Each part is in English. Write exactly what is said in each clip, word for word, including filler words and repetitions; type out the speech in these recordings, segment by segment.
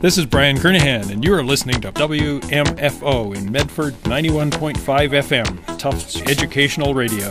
This is Brian Kernahan, and you are listening to W M F O in Medford, ninety-one point five F M, Tufts Educational Radio.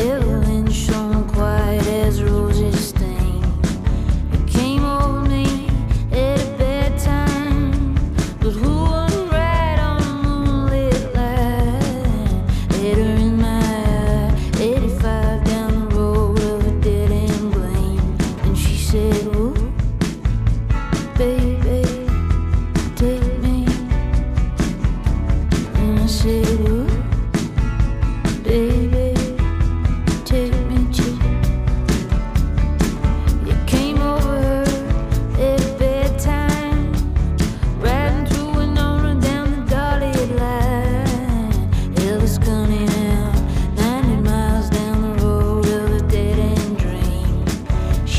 Shone quiet as roses stain. It came over me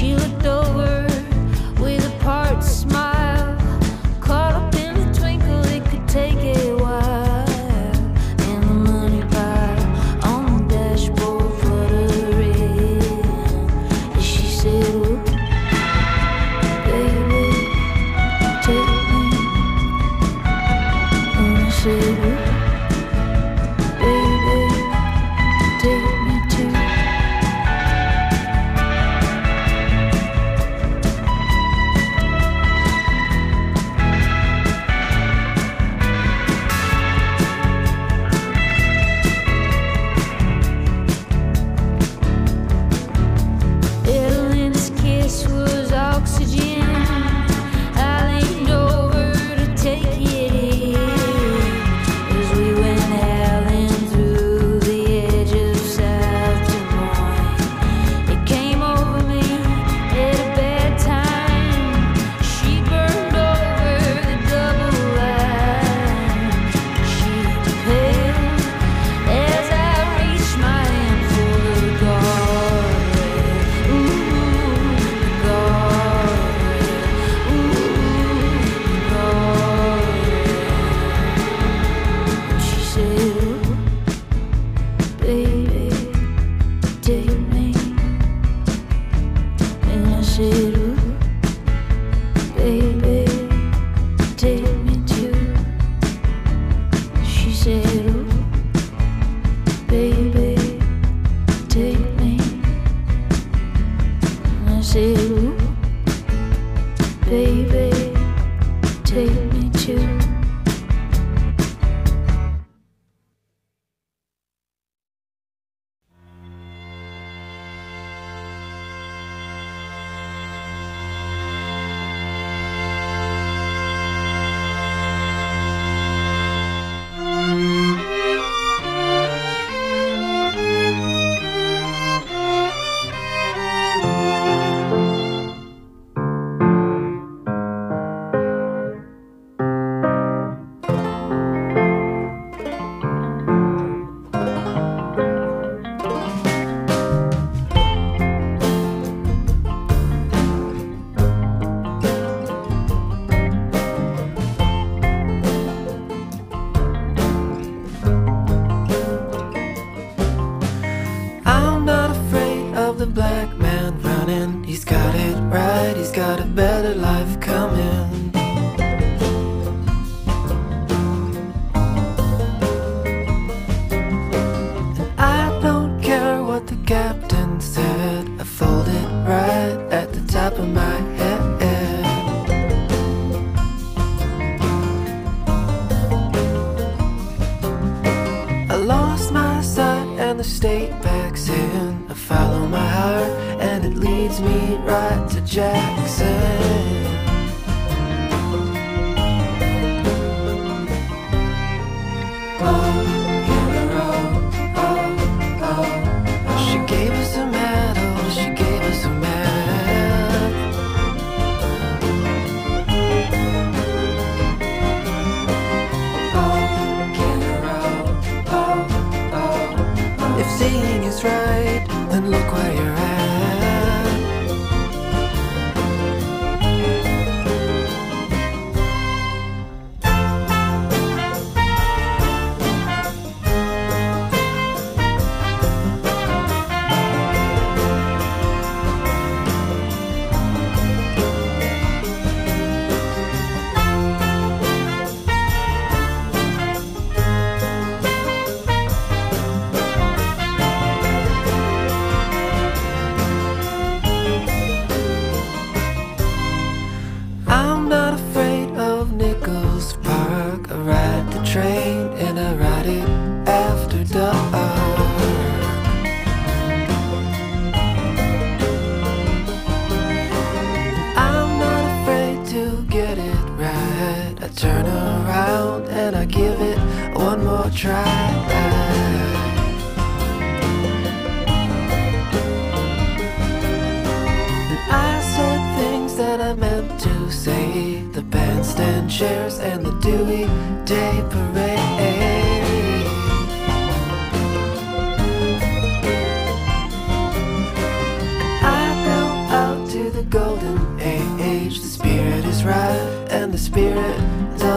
I go out to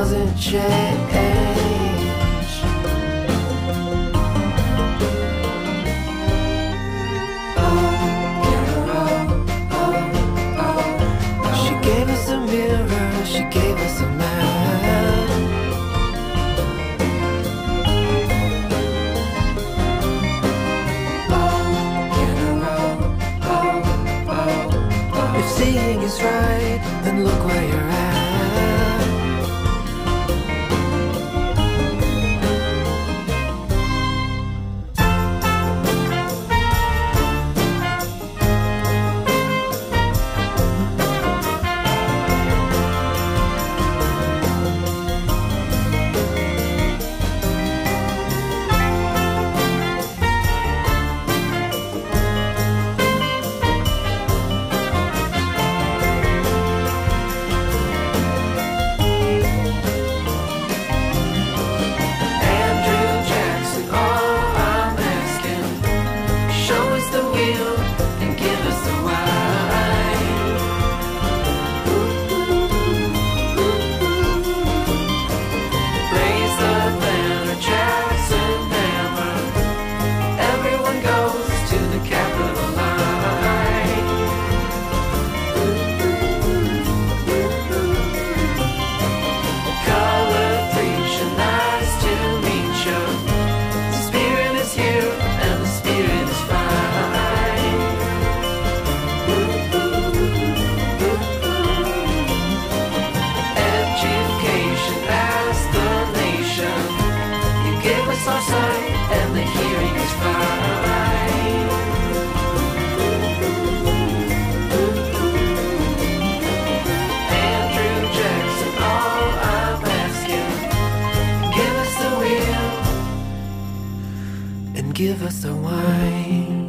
doesn't change. She gave us a map. Oh, in a row. Oh, oh, oh. If seeing is right, then look where you're at. Give us a wine.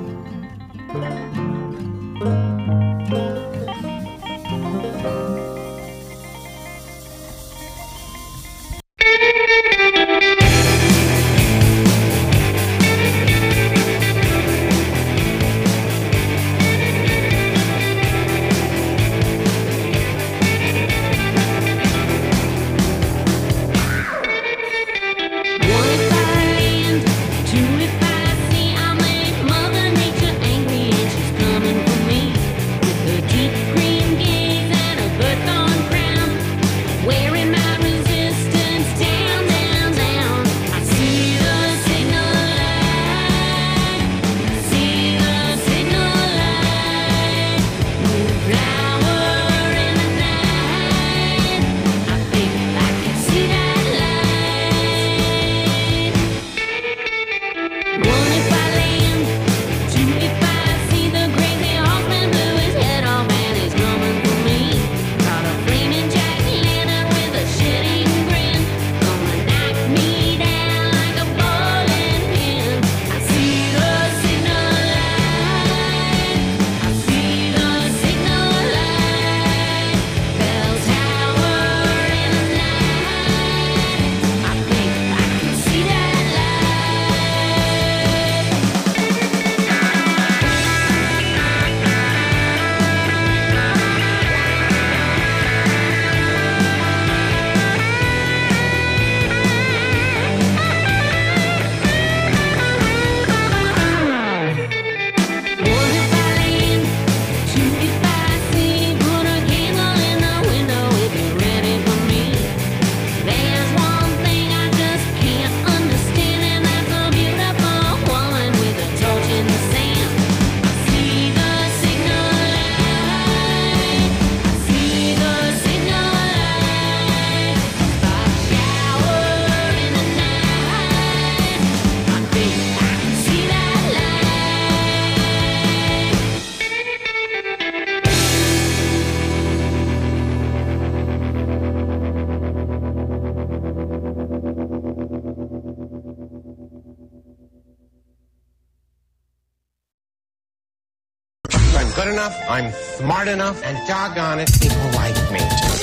I'm good enough, I'm smart enough, and doggone it, people like me.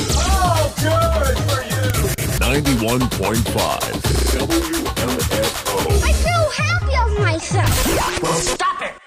Oh, good for you! ninety-one point five W M F O. I feel happy of myself. Well, stop it!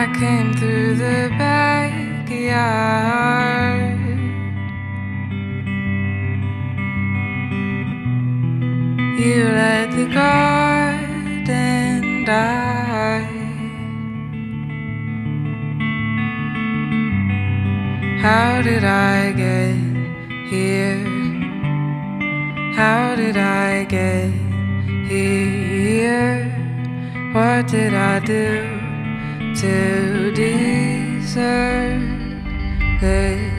I came through the backyard. You let the garden die. How did I get here? How did I get here? What did I do to deserve this?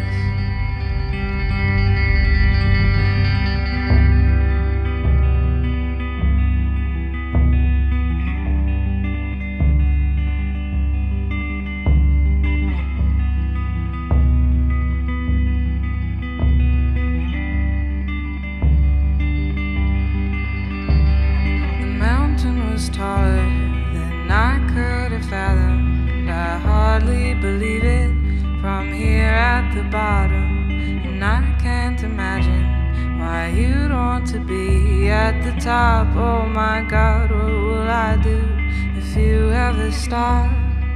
Taller than I could have fathomed. I hardly believe it from here at the bottom, and I can't imagine why you'd want to be at the top. Oh my God, what will I do if you ever stop?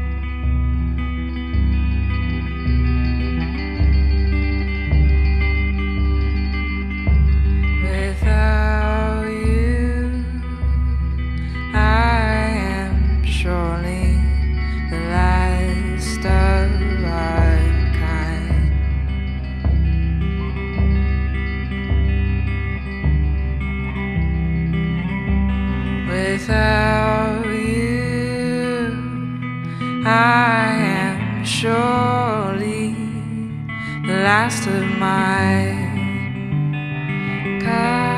Without you, I am surely the last of our kind. Without you, I am surely the last of my kind.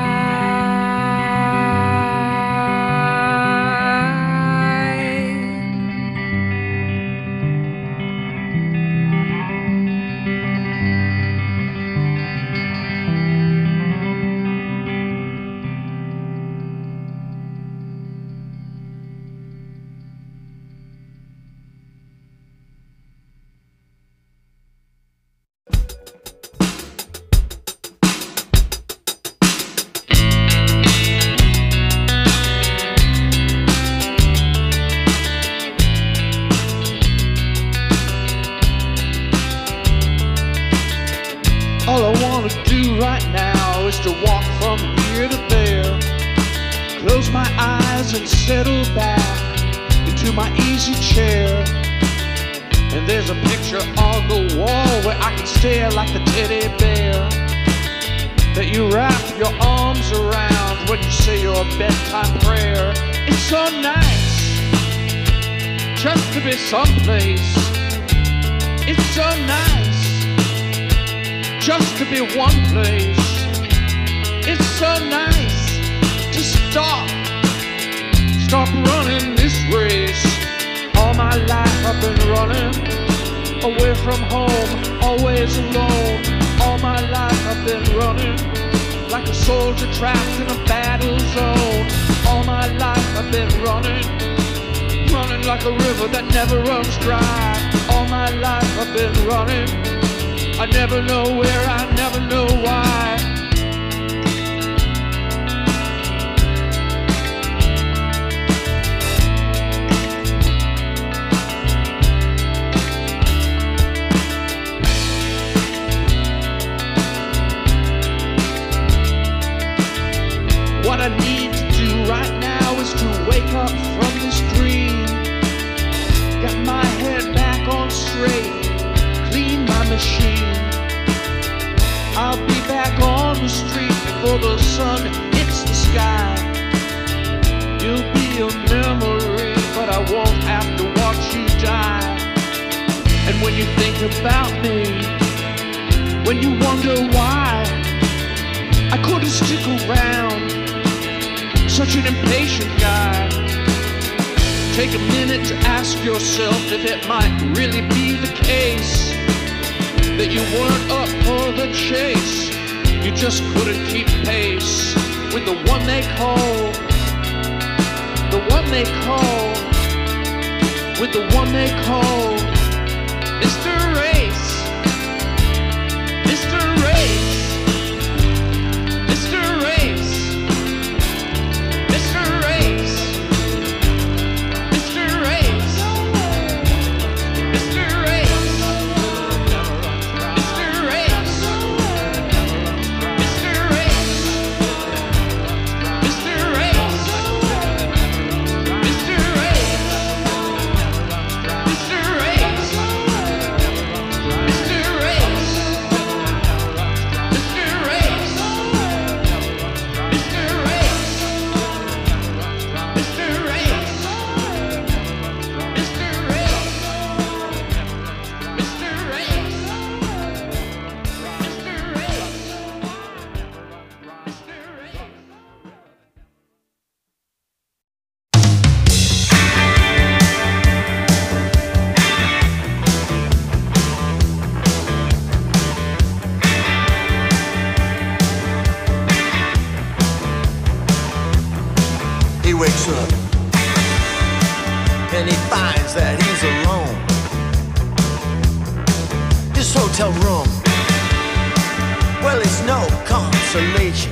All I wanna do right now is to walk from here to there, close my eyes and settle back into my easy chair. And there's a picture on the wall where I can stare like a teddy bear that you wrap your arms around when you say your bedtime prayer. It's so nice just to be someplace. It's so nice just to be one place. It's so nice to stop, stop running this race. All my life I've been running away from home, always alone. All my life I've been running like a soldier trapped in a battle zone. All my life I've been running, running like a river that never runs dry. All my life I've been running, I never know where, I never know why. What I need to do right now is to wake up from this dream, get my head back on straight, clean my machine. I'll be back on the street before the sun hits the sky. You'll be a memory, but I won't have to watch you die. And when you think about me, when you wonder why I couldn't stick around, such an impatient guy, take a minute to ask yourself if it might really be the case that you weren't up for the chase. You just couldn't keep pace with the one they call, the one they call, with the one they call Mister Race, Mister Race, Mister Race, Mister Race, Mister Race, He wakes up and he finds that he's alone. His hotel room, well, it's no consolation.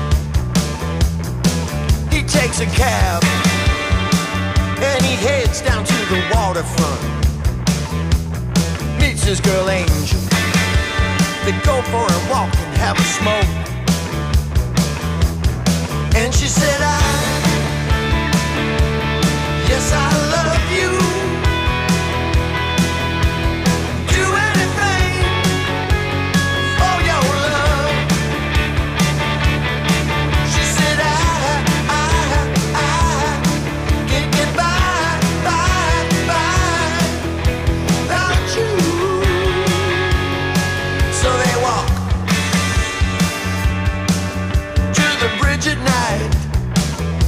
He takes a cab and he heads down to the waterfront. Meets his girl Angel. They go for a walk and have a smoke. And she said, I, yes, I love you. Do anything for your love. She said, I, I, I can't get by, by, by without you. So they walk to the bridge at night.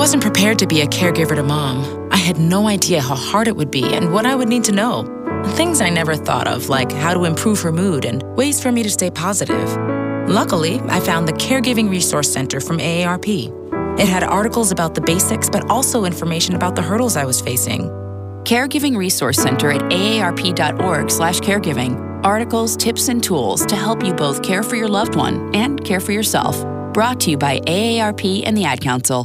wasn't prepared to be a caregiver to Mom. I had no idea how hard it would be and what I would need to know. Things I never thought of, like how to improve her mood and ways for me to stay positive. Luckily, I found the Caregiving Resource Center from A A R P. It had articles about the basics, but also information about the hurdles I was facing. Caregiving Resource Center at aarp.org slash caregiving. Articles, tips, and tools to help you both care for your loved one and care for yourself. Brought to you by A A R P and the Ad Council.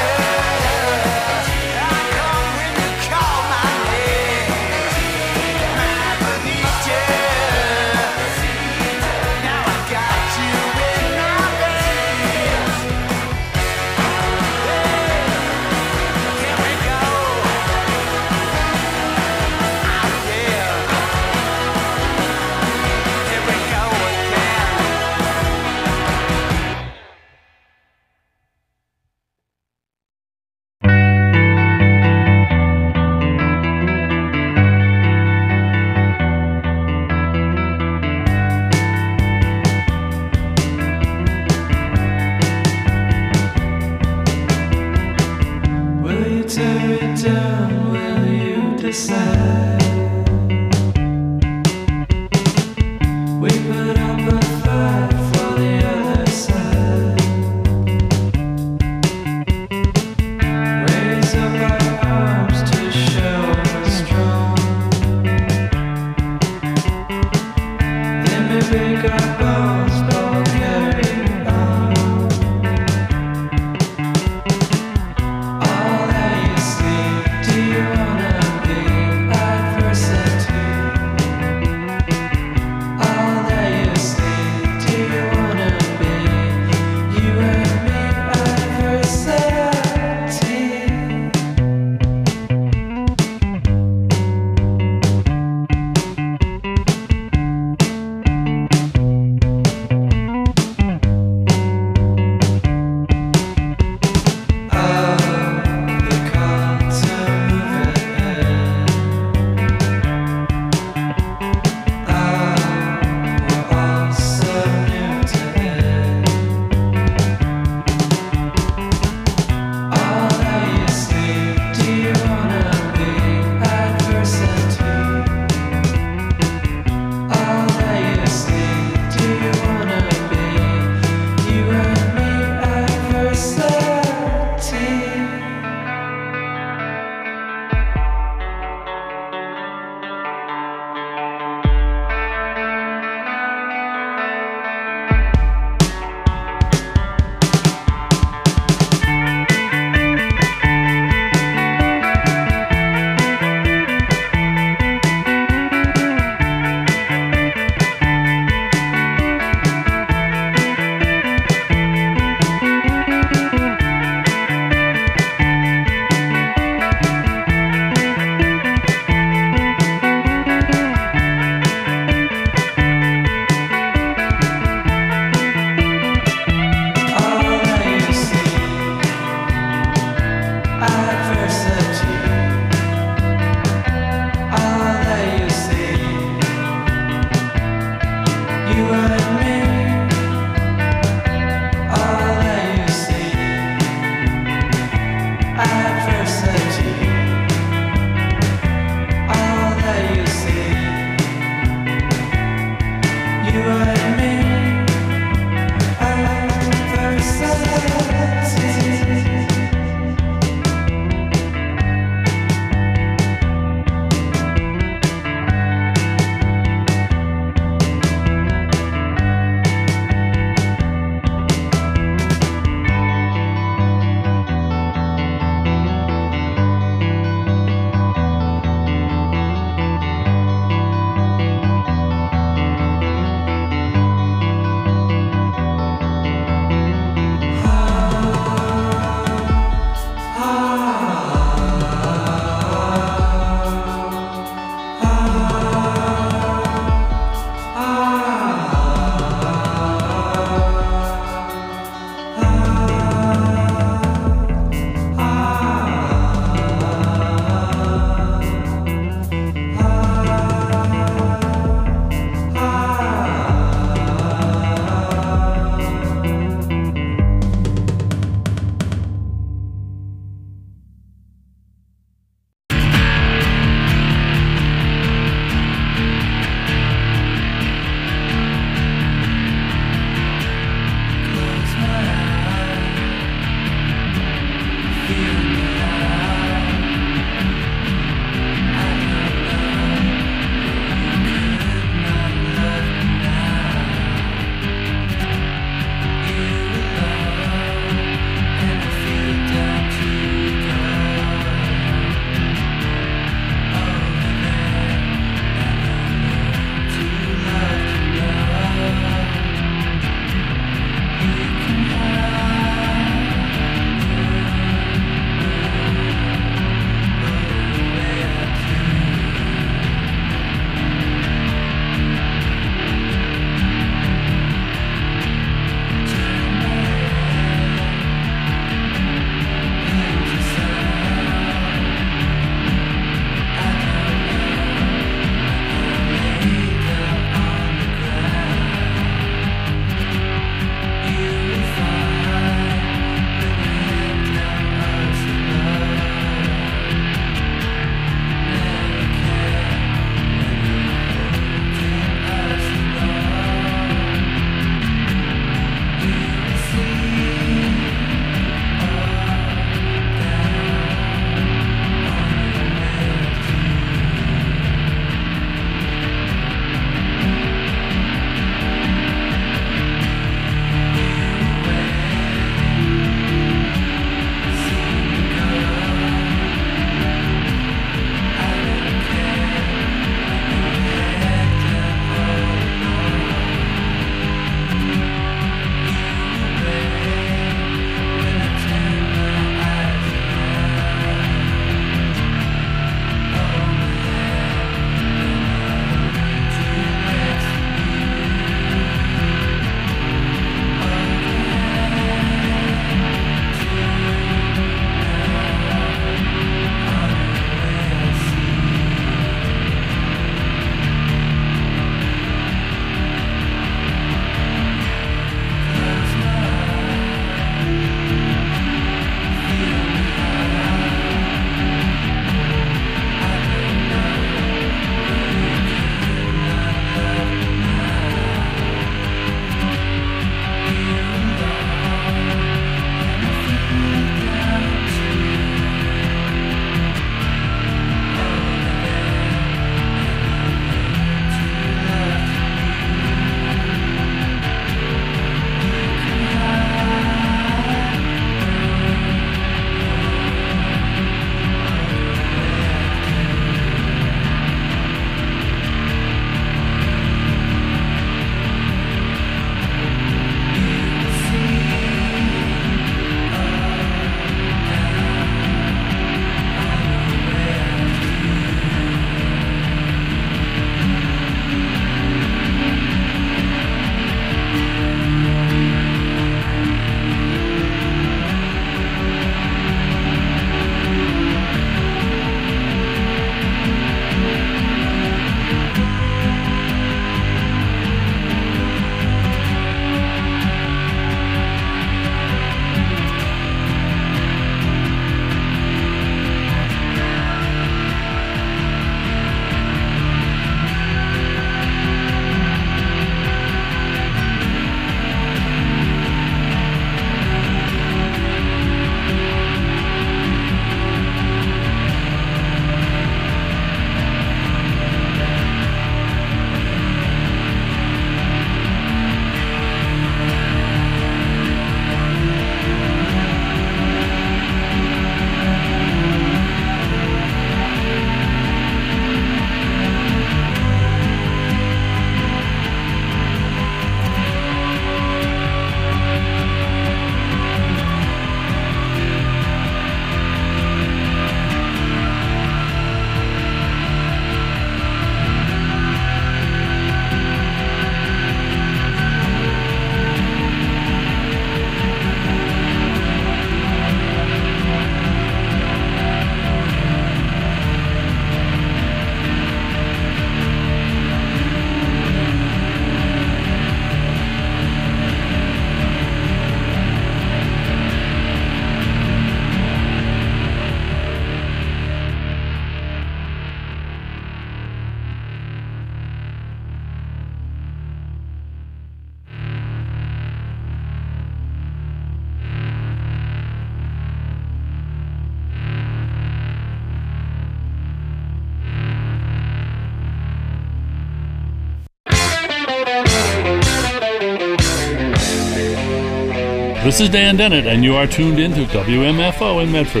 This is Dan Dennett, and you are tuned into W M F O in Medford.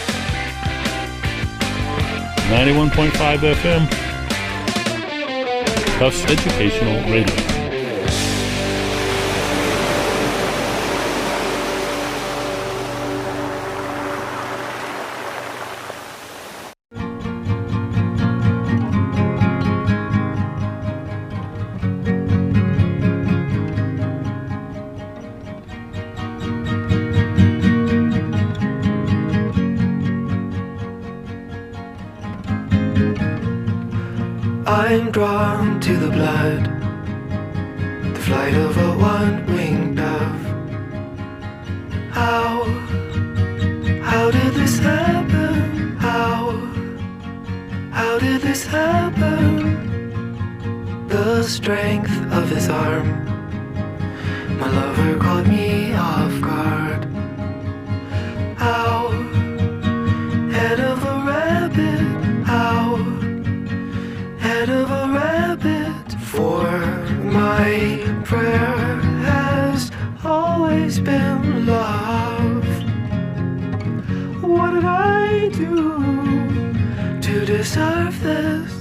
ninety-one point five F M. Tufts Educational Radio. I'm drawn to the blood, the flight of a one-winged dove. How, how did this happen? How, how did this happen? The strength of his arm, my lover caught me off guard. How, head of a rabbit, how, head of a rabbit, for my prayer has always been love. What did I do to deserve this?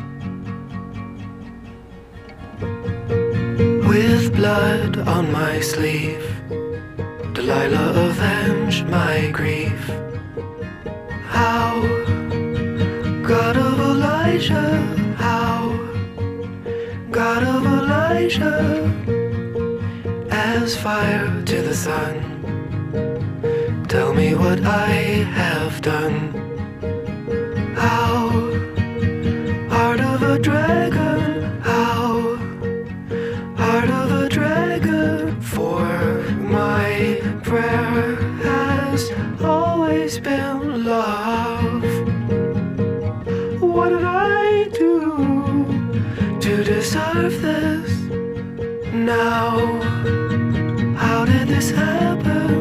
With blood on my sleeve, Delilah avenged my grief. How, God of Elijah, how, God of Elijah, as fire to the sun, tell me what I have done. How, heart of a dragon, how, heart of a dragon, for my prayer has always been love. What did I do to deserve this? Now, how did this happen?